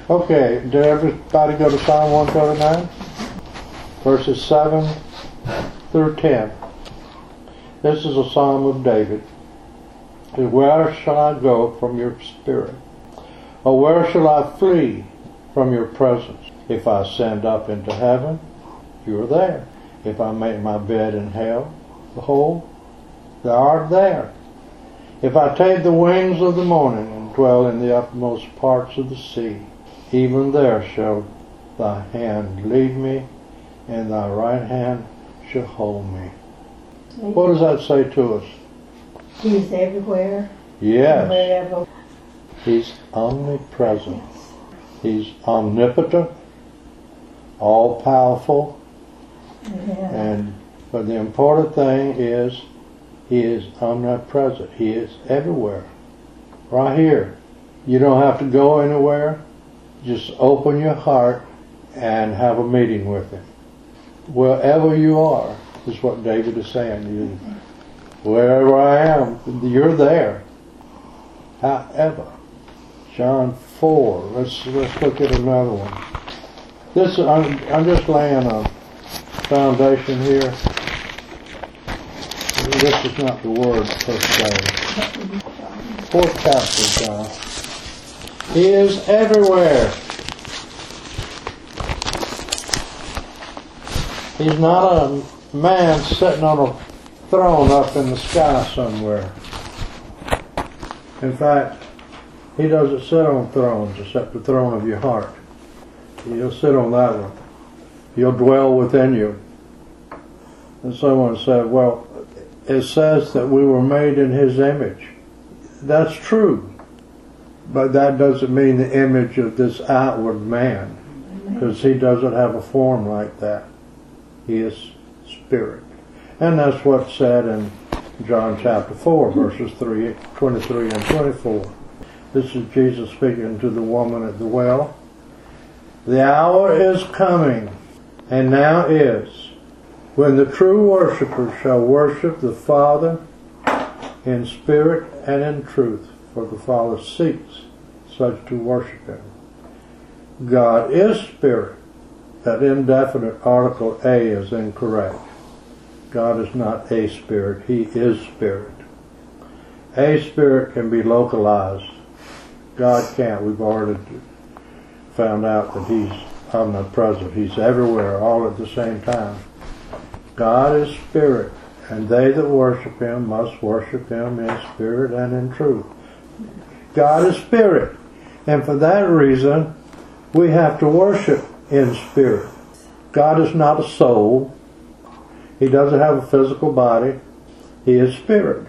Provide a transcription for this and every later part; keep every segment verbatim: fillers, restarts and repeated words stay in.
Okay, did everybody go to Psalm one thirty-nine? Verses seven through ten. This is a psalm of David. Where shall I go from your spirit? Or where shall I flee from your presence? If I ascend up into heaven, you are there. If I make my bed in hell, behold, thou art there. If I take the wings of the morning and dwell in the utmost parts of the sea, even there shall thy hand lead me, and thy right hand shall hold me. What does that say to us? He's everywhere. Yes. Wherever. He's omnipresent. He's omnipotent, all-powerful. Yeah. And but the important thing is he is omnipresent. He is everywhere. Right here. You don't have to go anywhere. Just open your heart and have a meeting with him. Wherever you are, is what David is saying. You, wherever I am, you're there. However, John four. Let's let's look at another one. This I'm, I'm just laying a foundation here. This is not the word per se. Fourth chapter, John. He is everywhere. He's not a man sitting on a throne up in the sky somewhere. In fact, he doesn't sit on thrones except the throne of your heart. He'll sit on that one. He'll dwell within you. And someone said, well, it says that we were made in his image. That's true. But that doesn't mean the image of this outward man, because he doesn't have a form like that. He is spirit. And that's what's said in John chapter four, verses three, twenty-three and twenty-four. This is Jesus speaking to the woman at the well. The hour is coming, and now is, when the true worshipers shall worship the Father in spirit and in truth, for the Father seeks such to worship him. God is spirit. That indefinite article a is incorrect. God is not a spirit. He is spirit. A spirit can be localized. God can't. We've already found out that he's omnipresent. He's everywhere all at the same time. God is spirit, and they that worship him must worship him in spirit and in truth. God is spirit, and for that reason we have to worship in spirit. God is not a soul. He doesn't have a physical body. He is spirit.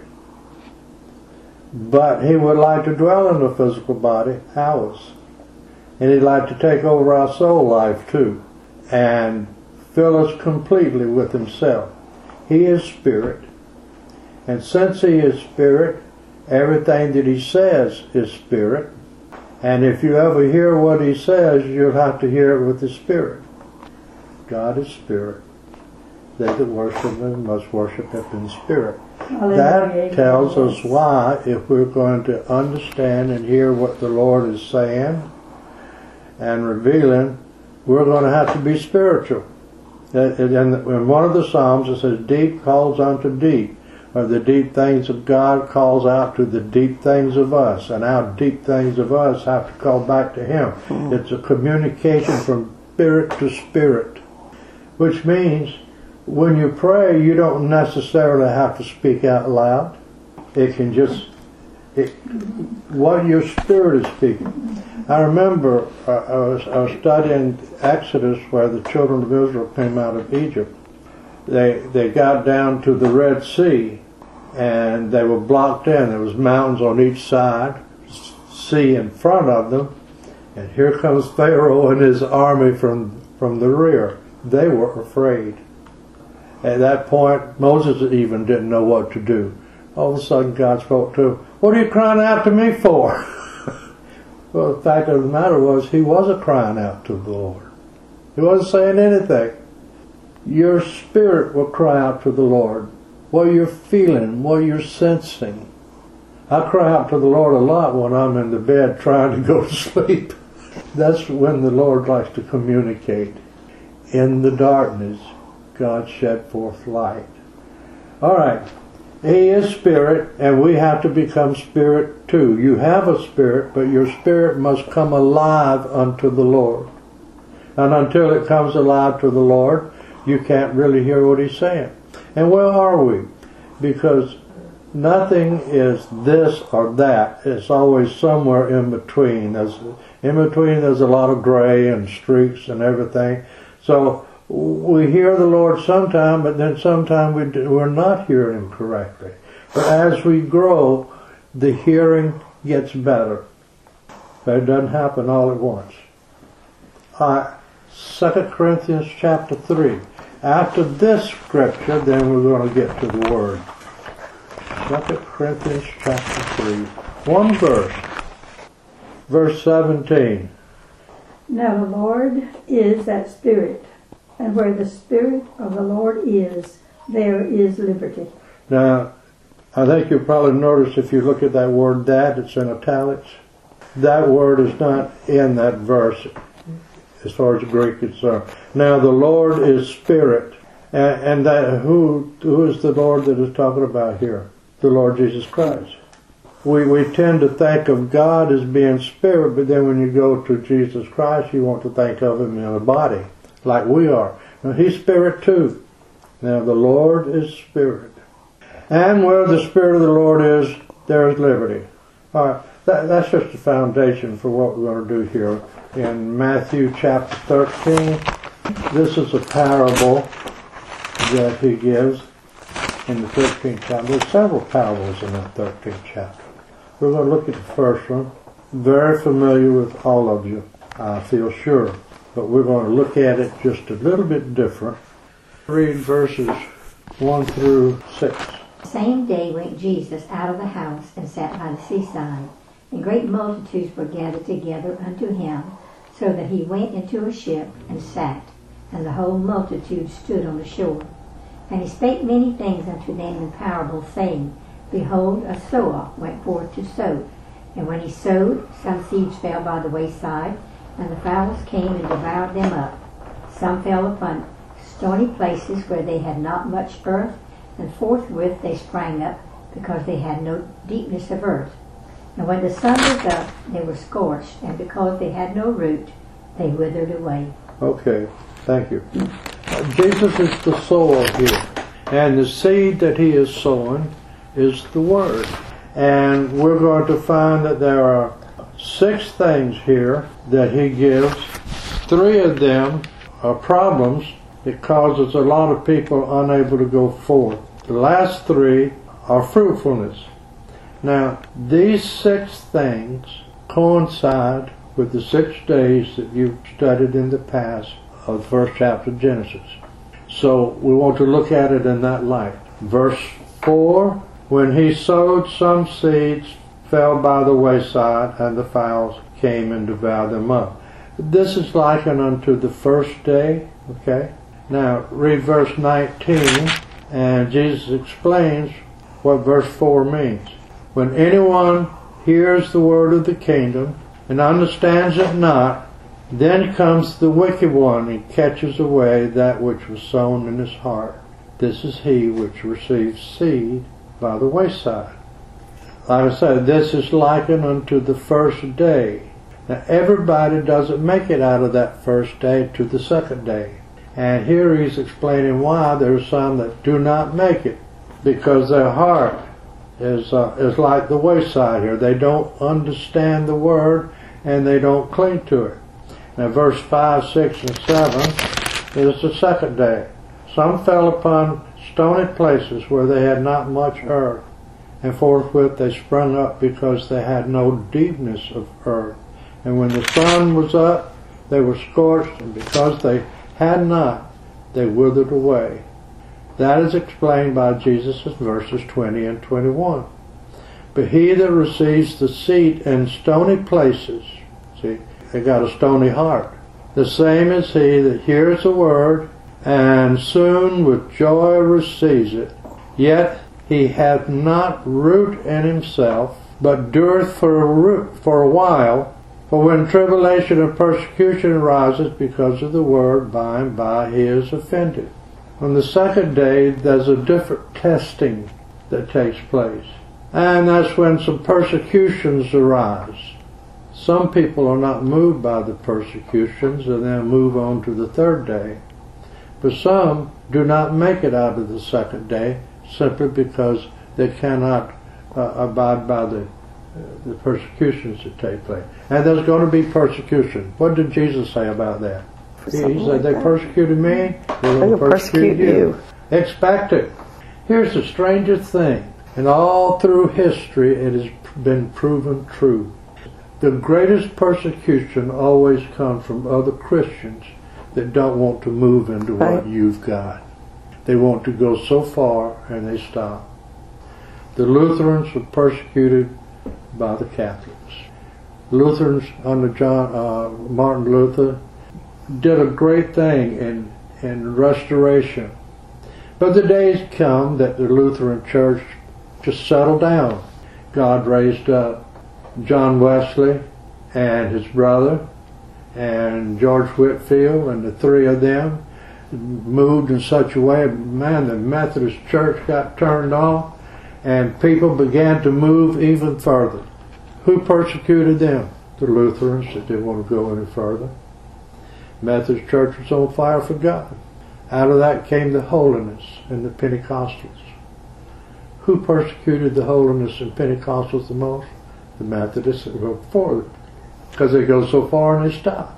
But he would like to dwell in the physical body, ours. And he'd like to take over our soul life too, and fill us completely with himself. He is spirit. And since he is spirit, everything that he says is spirit. And if you ever hear what he says, you'll have to hear it with the spirit. God is spirit. They that worship him must worship him in spirit. That tells us why, if we're going to understand and hear what the Lord is saying and revealing, we're going to have to be spiritual. In one of the Psalms it says, deep calls unto deep, or the deep things of God calls out to the deep things of us, and our deep things of us have to call back to him. Mm. It's a communication from spirit to spirit, which means when you pray, you don't necessarily have to speak out loud. It can just, it, what your spirit is speaking. I remember uh, I, was, I was studying Exodus, where the children of Israel came out of Egypt. They they got down to the Red Sea, and they were blocked in. There was mountains on each side, sea in front of them, and here comes Pharaoh and his army from, from the rear. They were afraid. At that point, Moses even didn't know what to do. All of a sudden, God spoke to him, "What are you crying out to me for?" Well, the fact of the matter was, he wasn't crying out to the Lord. He wasn't saying anything. Your spirit will cry out to the Lord. What you're feeling, what you're sensing. I cry out to the Lord a lot when I'm in the bed trying to go to sleep. That's when the Lord likes to communicate. In the darkness, God shed forth light. All right. He is spirit, and we have to become spirit too. You have a spirit, but your spirit must come alive unto the Lord. And until it comes alive to the Lord, you can't really hear what He's saying. And where are we? Because nothing is this or that. It's always somewhere in between. There's, in between there's a lot of gray and streaks and everything. So we hear the Lord sometime, but then sometime we do, we're not hearing Him correctly. But as we grow, the hearing gets better. But it doesn't happen all at once. Uh, Second Corinthians chapter three. After this scripture, then we're going to get to the Word. Second Corinthians chapter three. One verse. Verse seventeen. Now the Lord is that Spirit, and where the Spirit of the Lord is, there is liberty. Now, I think you'll probably notice if you look at that word "that," it's in italics. That word is not in that verse as far as the Greek is concerned. Now, the Lord is Spirit. And, and that, who, who is the Lord that is talking about here? The Lord Jesus Christ. We, we tend to think of God as being Spirit, but then when you go to Jesus Christ, you want to think of Him in a body, like we are. Now, He's Spirit too. Now, the Lord is Spirit. And where the Spirit of the Lord is, there is liberty. All right, that, that's just the foundation for what we're going to do here. In Matthew chapter thirteen, this is a parable that He gives in the thirteenth chapter. There's several parables in that thirteenth chapter. We're going to look at the first one. Very familiar with all of you, I feel sure. But we're going to look at it just a little bit different. Read verses one through six. The same day went Jesus out of the house and sat by the seaside, and great multitudes were gathered together unto Him, so that He went into a ship and sat, and the whole multitude stood on the shore. And He spake many things unto them in parables, saying, Behold, a sower went forth to sow. And when he sowed, some seeds fell by the wayside, and the fowls came and devoured them up. Some fell upon stony places where they had not much earth, and forthwith they sprang up, because they had no deepness of earth. And when the sun was up, they were scorched, and because they had no root, they withered away. Okay, thank you. Uh, Jesus is the sower here, and the seed that He is sowing is the Word. And we're going to find that there are six things here that He gives. Three of them are problems. It causes a lot of people unable to go forth. The last three are fruitfulness. Now, these six things coincide with the six days that you've studied in the past of the first chapter of Genesis. So we want to look at it in that light. Verse four, when He sowed, some seeds fell by the wayside, and the fowls came and devoured them up. This is likened unto the first day. Okay? Now, read verse nineteen, and Jesus explains what verse four means. When anyone hears the word of the kingdom and understands it not, then comes the wicked one and catches away that which was sown in his heart. This is he which receives seed by the wayside. Like I said, this is likened unto the first day. Now, everybody doesn't make it out of that first day to the second day. And here He's explaining why there are some that do not make it, because their heart is uh, is like the wayside here. They don't understand the Word, and they don't cling to it. Now, verse five, six, and seven is the second day. Some fell upon stony places where they had not much earth, and forthwith they sprung up, because they had no deepness of earth. And when the sun was up, they were scorched, and because they had not, they withered away. That is explained by Jesus in verses twenty and twenty-one. But he that receives the seed in stony places, see, they got a stony heart. The same is he that hears the word, and soon with joy receives it. Yet he hath not root in himself, but dureth for a, root, for a while. For when tribulation and persecution arises because of the word, by and by he is offended. On the second day, there's a different testing that takes place. And that's when some persecutions arise. Some people are not moved by the persecutions and then move on to the third day. But some do not make it out of the second day simply because they cannot uh, abide by the, uh, the persecutions that take place. And there's going to be persecution. What did Jesus say about that? He said, like they that. persecuted me, they're going to persecute, persecute you. you. Expect it. Here's the strangest thing. And all through history it has been proven true. The greatest persecution always comes from other Christians that don't want to move into right. what you've got. They want to go so far and they stop. The Lutherans were persecuted by the Catholics. Lutherans under John uh, Martin Luther did a great thing in, in restoration. But the days come that the Lutheran Church just settled down. God raised up John Wesley and his brother and George Whitefield, and the three of them moved in such a way, man, the Methodist Church got turned on and people began to move even further. Who persecuted them? The Lutherans that didn't want to go any further. Methodist Church was on fire for God. Out of that came the holiness and the Pentecostals. Who persecuted the holiness and Pentecostals the most? The Methodists that go forward, because they go so far and they stop.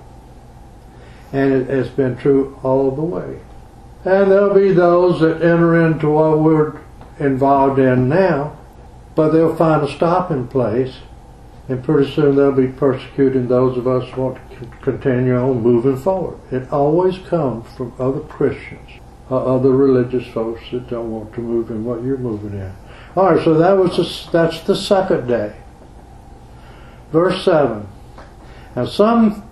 And it has been true all the way. And there'll be those that enter into what we're involved in now, but they'll find a stopping place, and pretty soon they'll be persecuting those of us who want to continue on moving forward. It always comes from other Christians, or other religious folks that don't want to move in what you're moving in. All right, so that was the, that's the second day. Verse seven. Now some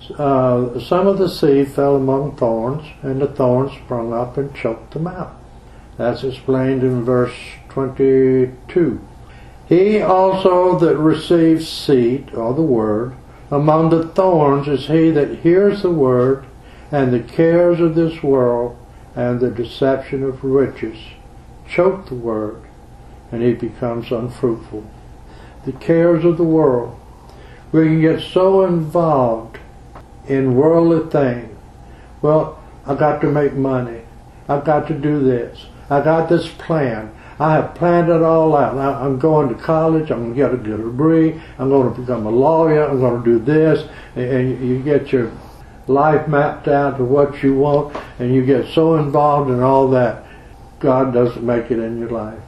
uh, some of the seed fell among thorns, and the thorns sprung up and choked them out. That's explained in verse twenty-two. He also that receives seed, or the word, among the thorns is he that hears the word, and the cares of this world and the deception of riches choke the word, and he becomes unfruitful. The cares of the world. We can get so involved in worldly things. Well, I got to make money. I've got to do this. I got this plan. I have planned it all out. Now, I'm going to college. I'm going to get a good degree. I'm going to become a lawyer. I'm going to do this. And you get your life mapped out to what you want, and you get so involved in all that, God doesn't make it in your life.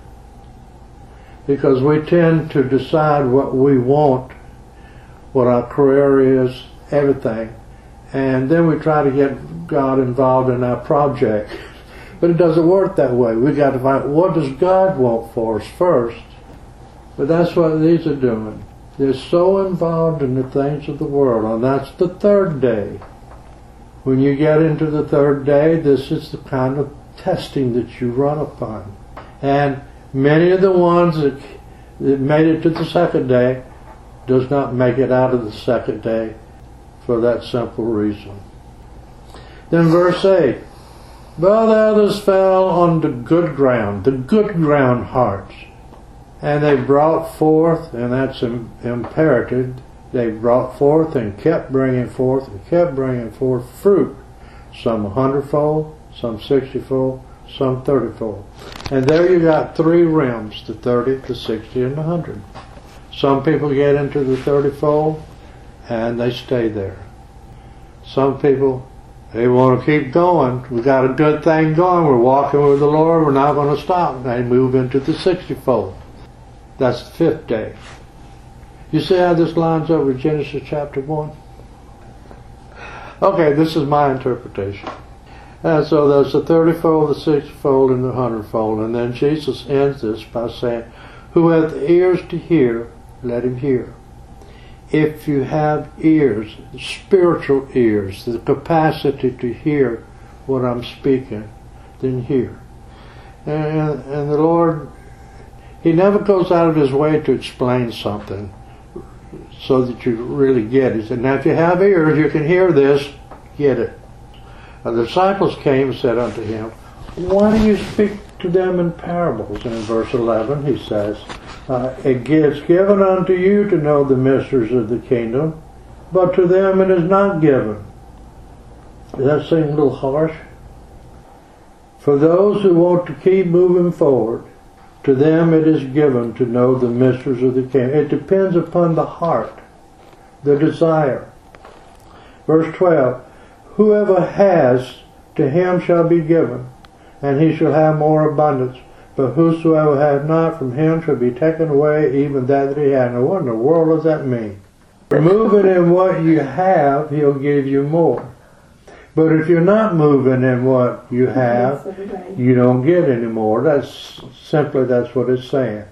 Because we tend to decide what we want, what our career is, everything, and then we try to get God involved in our project. But it doesn't work that way. We got to find, what does God want for us first? But that's what these are doing. They're so involved in the things of the world, and that's the third day. When you get into the third day, this is the kind of testing that you run upon. And many of the ones that, that made it to the second day does not make it out of the second day for that simple reason. Then verse eight. But the others fell on the good ground, the good ground hearts. And they brought forth, and that's imperative, they brought forth and kept bringing forth and kept bringing forth fruit. Some a hundredfold, some sixtyfold, some thirtyfold. And there you got three realms, the thirty, the sixty, and the hundred. Some people get into the thirtyfold and they stay there. Some people, they want to keep going. We got a good thing going. We're walking with the Lord. We're not going to stop. They move into the sixtyfold. That's the fifth day. You see how this lines up with Genesis chapter one? Okay, this is my interpretation. And so there's the thirtyfold, the sixtyfold, and the hundredfold. And then Jesus ends this by saying, who hath ears to hear, let him hear. If you have ears, spiritual ears, the capacity to hear what I'm speaking, then hear. And, and the Lord, He never goes out of His way to explain something so that you really get it. He said, now if you have ears, you can hear this, get it. And the disciples came and said unto him, why do you speak to them in parables? And in verse eleven he says, uh, it is given unto you to know the mysteries of the kingdom, but to them it is not given. Does that seem a little harsh? For those who want to keep moving forward, to them it is given to know the mysteries of the kingdom. It depends upon the heart, the desire. Verse twelve, whoever has, to him shall be given, and he shall have more abundance. But whosoever hath not, from him shall be taken away even that that he had. Now what in the world does that mean? Moving in what you have, he'll give you more. But if you're not moving in what you have, you don't get any more. That's simply, that's what it's saying.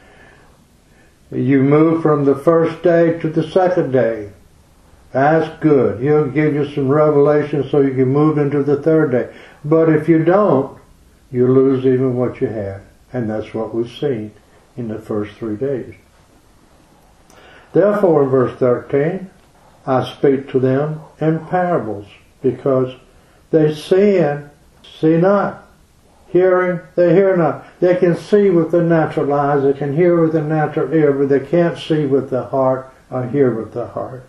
You move from the first day to the second day. That's good. He'll give you some revelation so you can move into the third day. But if you don't, you lose even what you had. And that's what we've seen in the first three days. Therefore, in verse thirteen, I speak to them in parables, because they seeing, see not. Hearing, they hear not. They can see with the natural eyes, they can hear with the natural ear, but they can't see with the heart or hear with the heart.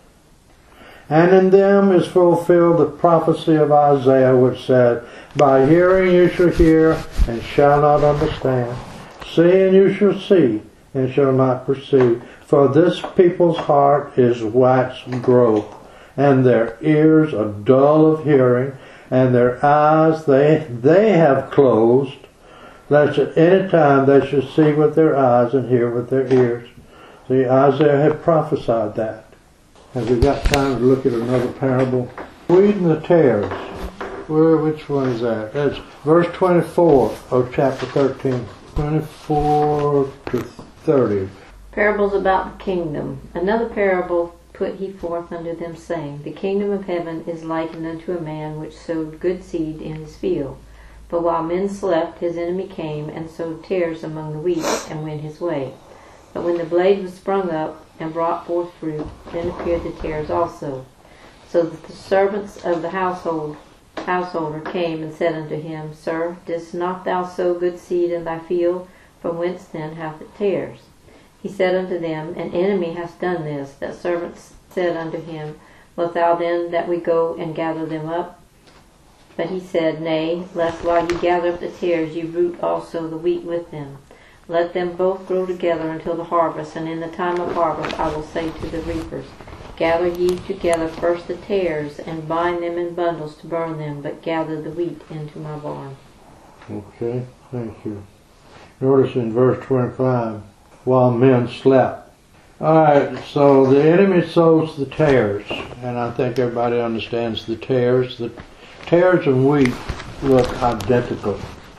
And in them is fulfilled the prophecy of Isaiah, which said, by hearing you shall hear, and shall not understand. Seeing you shall see, and shall not perceive. For this people's heart is waxed gross, and their ears are dull of hearing, and their eyes they they have closed, lest at any time they should see with their eyes and hear with their ears. See, Isaiah had prophesied that. Have we got time to look at another parable? Wheat and the tares. Where, which one is that? That's verse twenty-four of chapter thirteen. twenty-four to thirty. Parables about the kingdom. Another parable put he forth unto them, saying, the kingdom of heaven is likened unto a man which sowed good seed in his field. But while men slept, his enemy came and sowed tares among the wheat, and went his way. But when the blade was sprung up and brought forth fruit, then appeared the tares also. So that the servants of the household householder came and said unto him, Sir, didst not thou sow good seed in thy field? From whence then hath it tares? He said unto them, an enemy hath done this. That servants said unto him, wilt thou then that we go and gather them up? But he said, nay, lest while ye gather up the tares, ye root also the wheat with them. Let them both grow together until the harvest, and in the time of harvest I will say to the reapers, gather ye together first the tares, and bind them in bundles to burn them, but gather the wheat into my barn. Okay, thank you. Notice in verse twenty-five, while men slept. Alright, so the enemy sows the tares, and I think everybody understands the tares. The tares and wheat look identical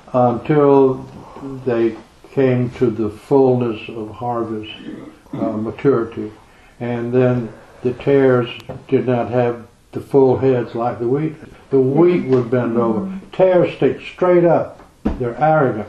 until they came to the fullness of harvest, uh, maturity. And then the tares did not have the full heads like the wheat. The wheat would bend over. Tares stick straight up. They're arrogant.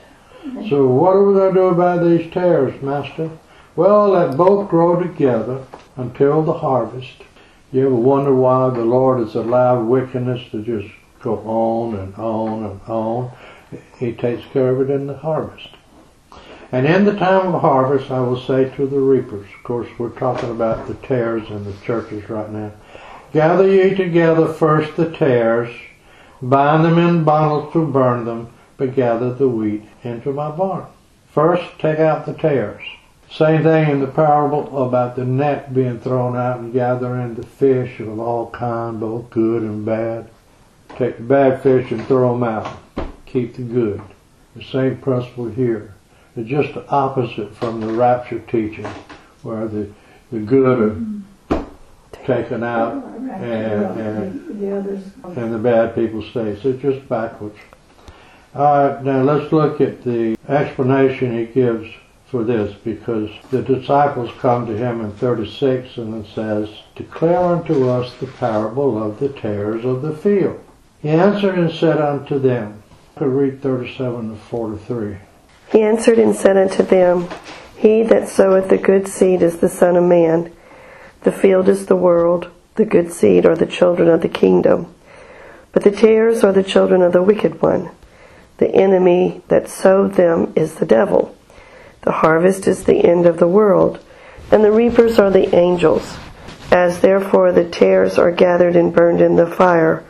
So what are we going to do about these tares, Master? Well, let both grow together until the harvest. You ever wonder why the Lord has allowed wickedness to just go on and on and on? He takes care of it in the harvest. And in the time of harvest, I will say to the reapers, of course we're talking about the tares in the churches right now, gather ye together first the tares, bind them in bundles to burn them, but gather the wheat into my barn. First, take out the tares. Same thing in the parable about the net being thrown out and gathering the fish of all kind, both good and bad. Take the bad fish and throw them out. Keep the good. The same principle here. It's just the opposite from the rapture teaching, where the, the good are taken out and, and, and the bad people stay. So it's just backwards. Alright, now let's look at the explanation he gives for this, because the disciples come to him in thirty-six and it says, declare unto us the parable of the tares of the field. He answered and said unto them, I could read thirty-seven to forty-three. He answered and said unto them, he that soweth the good seed is the Son of Man. The field is the world, the good seed are the children of the kingdom, but the tares are the children of the wicked one. The enemy that sowed them is the devil. The harvest is the end of the world, and the reapers are the angels. As therefore the tares are gathered and burned in the fire,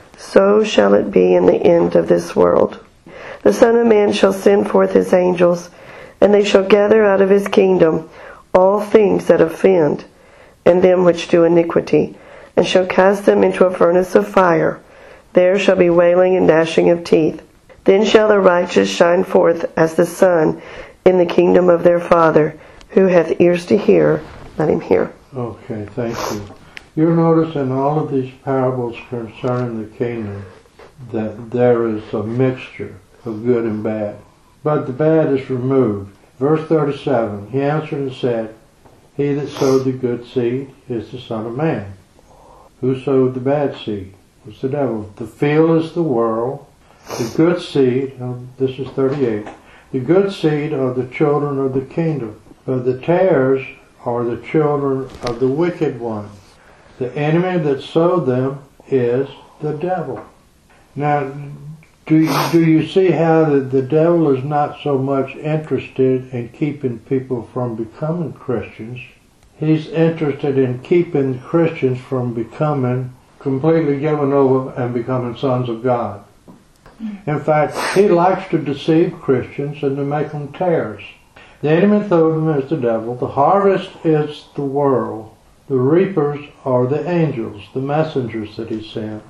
so shall it be in the end of this world. The Son of Man shall send forth his angels, and they shall gather out of his kingdom all things that offend, and them which do iniquity, and shall cast them into a furnace of fire. There shall be wailing and gnashing of teeth. Then shall the righteous shine forth as the sun in the kingdom of their Father. Who hath ears to hear, let him hear. Okay, thank you. You'll notice in all of these parables concerning the kingdom that there is a mixture of good and bad. But the bad is removed. Verse thirty-seven, he answered and said, He that sowed the good seed is the Son of Man. Who sowed the bad seed? It's the devil. The field is the world. The good seed, this is thirty-eight, the good seed are the children of the kingdom, but the tares are the children of the wicked one. The enemy that sowed them is the devil. Now, do you, do you see how the, the devil is not so much interested in keeping people from becoming Christians? He's interested in keeping Christians from becoming completely given over and becoming sons of God. In fact, he likes to deceive Christians and to make them tares. The enemy through them is the devil. The harvest is the world. The reapers are the angels, the messengers that he sends.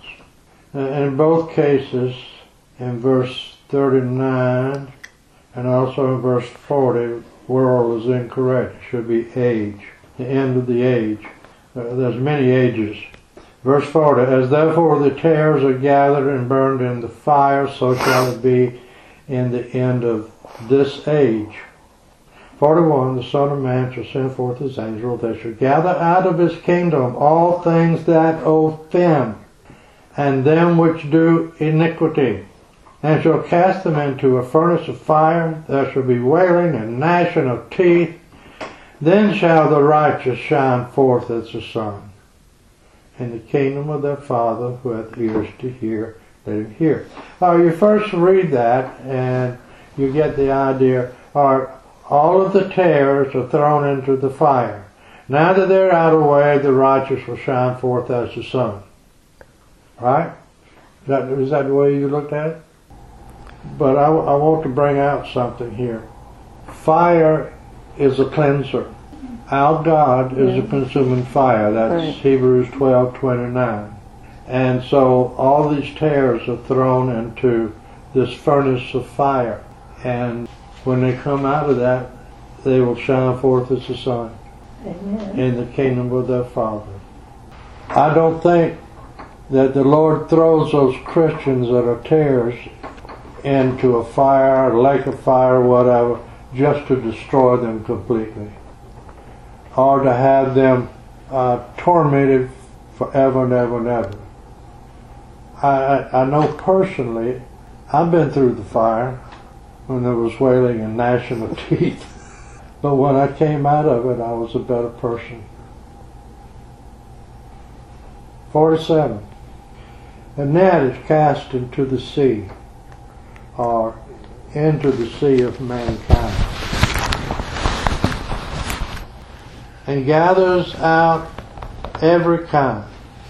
And in both cases, in verse thirty-nine and also in verse forty, world is incorrect. It should be age, the end of the age. Uh, there's many ages. Verse forty, as therefore the tares are gathered and burned in the fire, so shall it be in the end of this age. forty-one, the Son of Man shall send forth his angel, they shall gather out of his kingdom all things that offend, and them which do iniquity, and shall cast them into a furnace of fire. There shall be wailing and gnashing of teeth. Then shall the righteous shine forth as the sun in the kingdom of their Father. Who hath ears to hear, let him hear. Now you first read that and you get the idea, are all of the tares are thrown into the fire. Now that they're out of the way, the righteous will shine forth as the sun. Right? Is that, is that the way you looked at it? But I, I want to bring out something here. Fire is a cleanser. Our God is yeah. a consuming fire. That's right. Hebrews twelve twenty-nine. And so all these tares are thrown into this furnace of fire. And when they come out of that, they will shine forth as the sun. Amen. In the kingdom of their Father. I don't think that the Lord throws those Christians that are tares into a fire, a lake of fire, whatever, just to destroy them completely, or to have them uh, tormented forever and ever and ever. I, I, I know personally, I've been through the fire when there was wailing and gnashing of teeth, but when I came out of it, I was a better person. forty-seven. A net is cast into the sea, or into the sea of mankind, and gathers out every kind.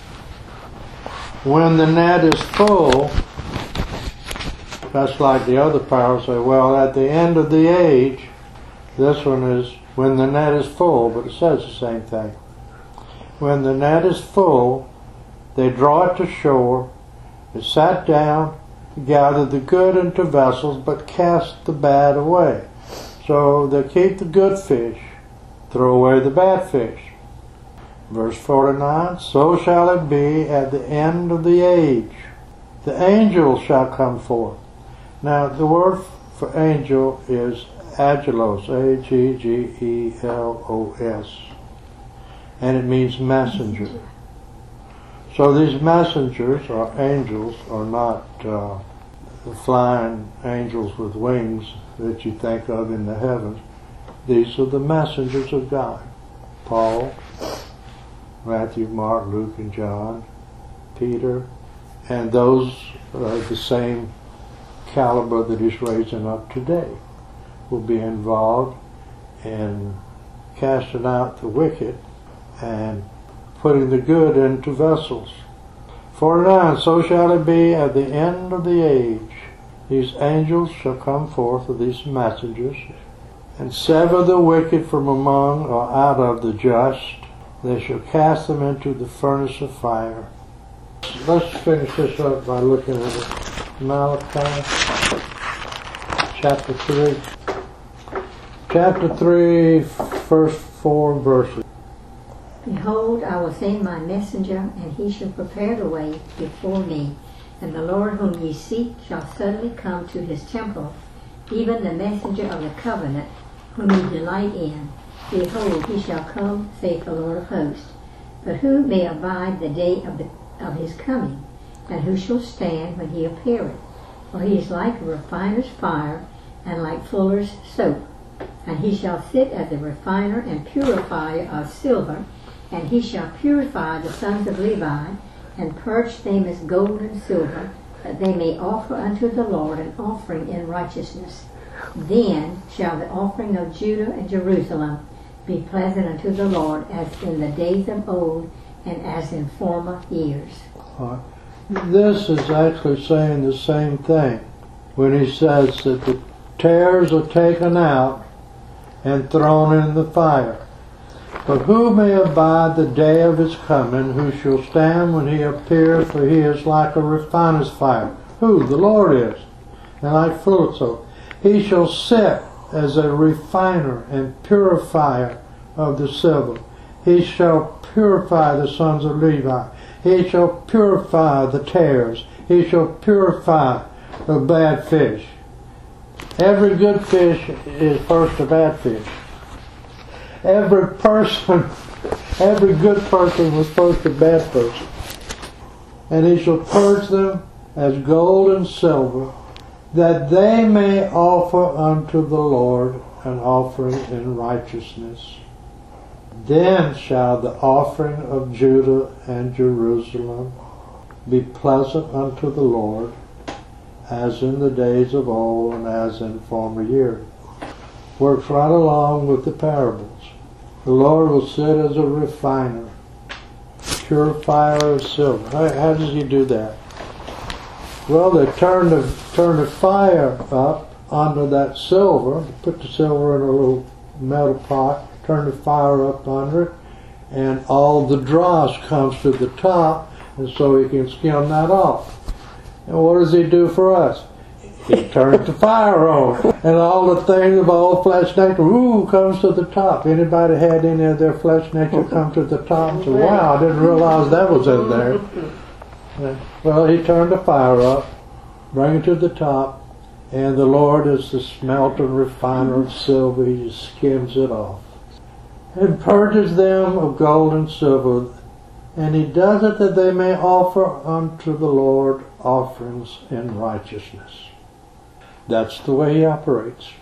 When the net is full, that's like the other parable say, well, at the end of the age, this one is when the net is full, but it says the same thing. When the net is full, they draw it to shore, they sat down, gather the good into vessels, but cast the bad away. So they keep the good fish, throw away the bad fish. Verse forty-nine, so shall it be at the end of the age. The angels shall come forth. Now the word for angel is angelos, A G G E L O S, and it means messenger. So these messengers, or angels, are not uh, the flying angels with wings that you think of in the heavens. These are the messengers of God. Paul, Matthew, Mark, Luke, and John, Peter, and those are the same caliber that he's raising up today will be involved in casting out the wicked and putting the good into vessels. forty-nine, so shall it be at the end of the age. These angels shall come forth of these messengers, and sever the wicked from among or out of the just. They shall cast them into the furnace of fire. Let's finish this up by looking at it. Malachi, chapter three. Chapter three, first four verses. Behold, I will send my messenger, and he shall prepare the way before me. And the Lord whom ye seek shall suddenly come to his temple, even the messenger of the covenant, whom ye delight in. Behold, he shall come, saith the Lord of hosts. But who may abide the day of, the, of his coming? And who shall stand when he appeareth? For he is like a refiner's fire, and like fuller's soap. And he shall sit as a refiner and purifier of silver, and he shall purify the sons of Levi, and purge them as gold and silver, that they may offer unto the Lord an offering in righteousness. Then shall the offering of Judah and Jerusalem be pleasant unto the Lord, as in the days of old, and as in former years. Uh, this is actually saying the same thing when he says that the tares are taken out and thrown in the fire. But who may abide the day of his coming? Who shall stand when he appears? For he is like a refiner's fire. Who? The Lord is. And like full soap. He shall sit as a refiner and purifier of the silver. He shall purify the sons of Levi. He shall purify the tares. He shall purify the bad fish. Every good fish is first a bad fish. Every person, every good person was first a bad person. And he shall purge them as gold and silver, that they may offer unto the Lord an offering in righteousness. Then shall the offering of Judah and Jerusalem be pleasant unto the Lord, as in the days of old and as in former years. Works right along with the parables. The Lord will sit as a refiner, purifier of silver. How, how does he do that? Well, they turn the, turn the fire up onto that silver, put the silver in a little metal pot, turn the fire up under it, and all the dross comes to the top, and so he can skim that off. And what does he do for us? He turns the fire on, and all the things of all flesh nature, ooh, comes to the top. Anybody had any of their flesh nature come to the top and say, wow, I didn't realize that was in there. Well, he turned the fire up, bring it to the top, and the Lord is the smelter and refiner of silver. He just skims it off. And purges them of gold and silver, and he does it that they may offer unto the Lord offerings in righteousness. That's the way he operates.